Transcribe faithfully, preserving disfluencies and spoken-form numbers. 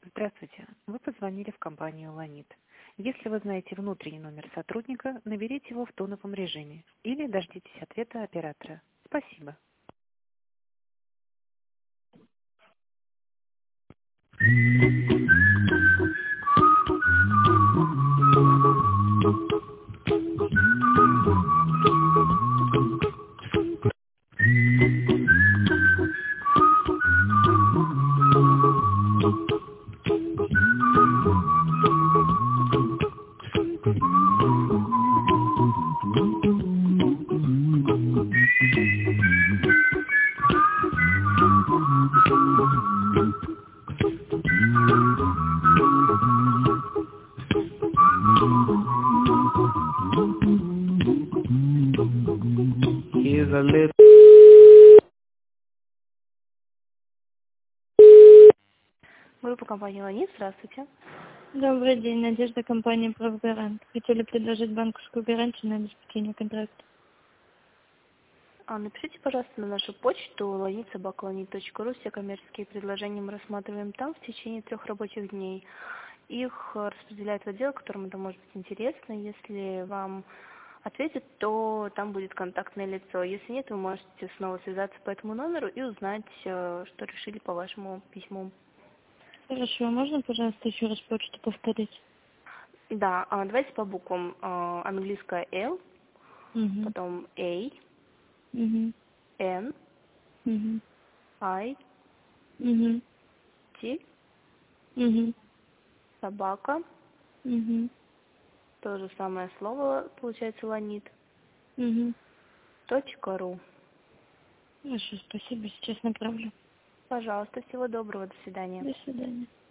Здравствуйте. Вы позвонили в компанию «Ланит». Если вы знаете внутренний номер сотрудника, наберите его в тоновом режиме или дождитесь ответа оператора. Спасибо. Here's a little. Группа компании «Ланит». Здравствуйте. Добрый день, Надежда, компания «Правгарант». Хотели предложить банковскую гарантию на обеспечение контракта. А, напишите, пожалуйста, на нашу почту ланит собака ланит точка ру. Все коммерческие предложения мы рассматриваем там в течение трех рабочих дней. Их э, распределяют в отдел, которому это может быть интересно. Если вам ответят, то там будет контактное лицо. Если нет, вы можете снова связаться по этому номеру и узнать, э, что решили по вашему письму. Хорошо, можно, пожалуйста, еще раз почту повторить? Да, а, давайте по буквам. А, английская L, Угу. потом A, Угу. N, Угу. I, Угу. T, Угу. собака, Угу. то же самое слово, получается, ланит, Угу. точка ру. Хорошо, спасибо, сейчас направлю. Пожалуйста, всего доброго, до свидания. До свидания.